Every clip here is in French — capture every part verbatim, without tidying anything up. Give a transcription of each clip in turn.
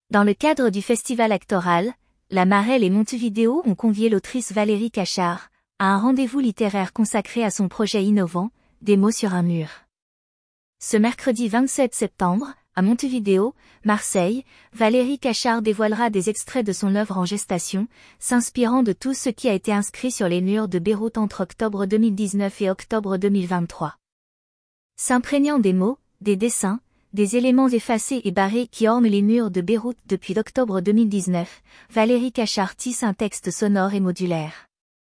Dans le cadre du festival actoral, La Marelle et Montevideo ont convié l'autrice Valérie Cachard à un rendez-vous littéraire consacré à son projet innovant, Des mots sur un mur. Ce mercredi vingt-sept septembre, à Montevideo, Marseille, Valérie Cachard dévoilera des extraits de son œuvre en gestation, s'inspirant de tout ce qui a été inscrit sur les murs de Beyrouth entre octobre deux mille dix-neuf et octobre deux mille vingt-trois. S'imprégnant des mots, des dessins, des éléments effacés et barrés qui ornent les murs de Beyrouth depuis octobre deux mille dix-neuf, Valérie Cachard tisse un texte sonore et modulaire.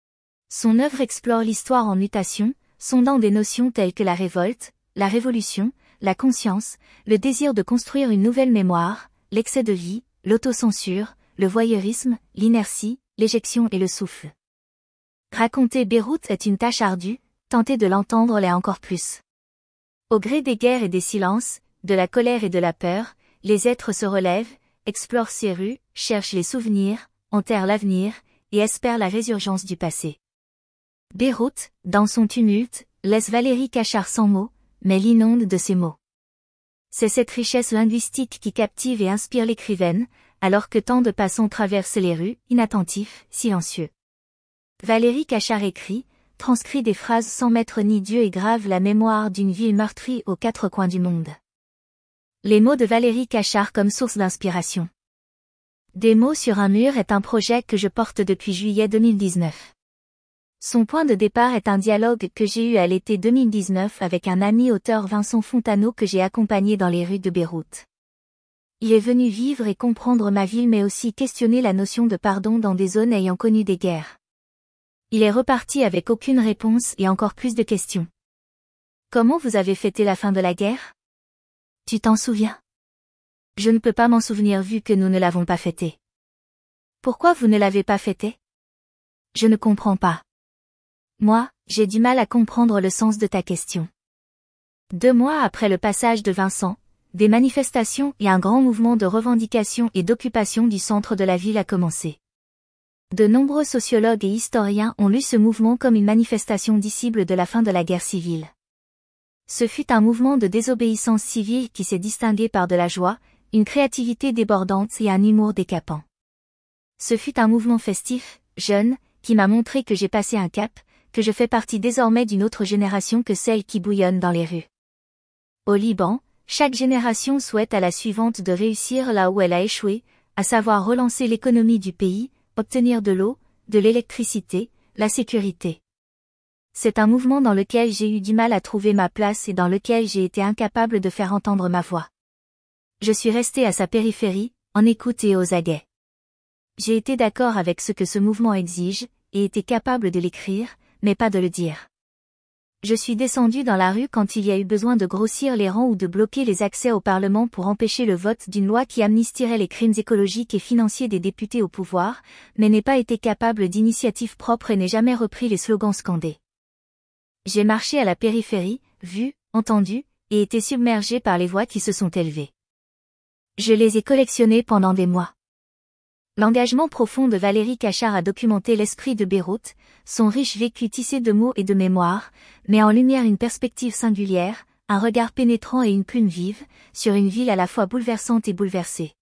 Son œuvre explore l'histoire en mutation, sondant des notions telles que la révolte, la révolution, la conscience, le désir de construire une nouvelle mémoire, l'excès de vie, l'autocensure, le voyeurisme, l'inertie, l'éjection et le souffle. Raconter Beyrouth est une tâche ardue, tenter de l'entendre l'est encore plus. Au gré des guerres et des silences, de la colère et de la peur, les êtres se relèvent, explorent ces rues, cherchent les souvenirs, enterrent l'avenir, et espèrent la résurgence du passé. Beyrouth, dans son tumulte, laisse Valérie Cachard sans mots, mais l'inonde de ses mots. C'est cette richesse linguistique qui captive et inspire l'écrivaine, alors que tant de passants traversent les rues, inattentifs, silencieux. Valérie Cachard écrit, transcrit des phrases sans mettre ni Dieu et grave la mémoire d'une ville meurtrie aux quatre coins du monde. Les mots de Valérie Cachard comme source d'inspiration. Des mots sur un mur est un projet que je porte depuis juillet deux mille dix-neuf. Son point de départ est un dialogue que j'ai eu à l'été deux mille dix-neuf avec un ami auteur Vincent Fontano que j'ai accompagné dans les rues de Beyrouth. Il est venu vivre et comprendre ma ville mais aussi questionner la notion de pardon dans des zones ayant connu des guerres. Il est reparti avec aucune réponse et encore plus de questions. Comment vous avez fêté la fin de la guerre? Tu t'en souviens? Je ne peux pas m'en souvenir vu que nous ne l'avons pas fêté. Pourquoi vous ne l'avez pas fêté? Je ne comprends pas. Moi, j'ai du mal à comprendre le sens de ta question. Deux mois après le passage de Vincent, des manifestations et un grand mouvement de revendication et d'occupation du centre de la ville a commencé. De nombreux sociologues et historiens ont lu ce mouvement comme une manifestation disciple de la fin de la guerre civile. Ce fut un mouvement de désobéissance civile qui s'est distingué par de la joie, une créativité débordante et un humour décapant. Ce fut un mouvement festif, jeune, qui m'a montré que j'ai passé un cap, que je fais partie désormais d'une autre génération que celle qui bouillonne dans les rues. Au Liban, chaque génération souhaite à la suivante de réussir là où elle a échoué, à savoir relancer l'économie du pays, obtenir de l'eau, de l'électricité, la sécurité. C'est un mouvement dans lequel j'ai eu du mal à trouver ma place et dans lequel j'ai été incapable de faire entendre ma voix. Je suis restée à sa périphérie, en écoute et aux aguets. J'ai été d'accord avec ce que ce mouvement exige, et été capable de l'écrire, mais pas de le dire. Je suis descendue dans la rue quand il y a eu besoin de grossir les rangs ou de bloquer les accès au Parlement pour empêcher le vote d'une loi qui amnistierait les crimes écologiques et financiers des députés au pouvoir, mais n'ai pas été capable d'initiative propre et n'ai jamais repris les slogans scandés. J'ai marché à la périphérie, vu, entendu, et été submergée par les voix qui se sont élevées. Je les ai collectionnées pendant des mois. L'engagement profond de Valérie Cachard a documenté l'esprit de Beyrouth, son riche vécu tissé de mots et de mémoires, met en lumière une perspective singulière, un regard pénétrant et une plume vive, sur une ville à la fois bouleversante et bouleversée.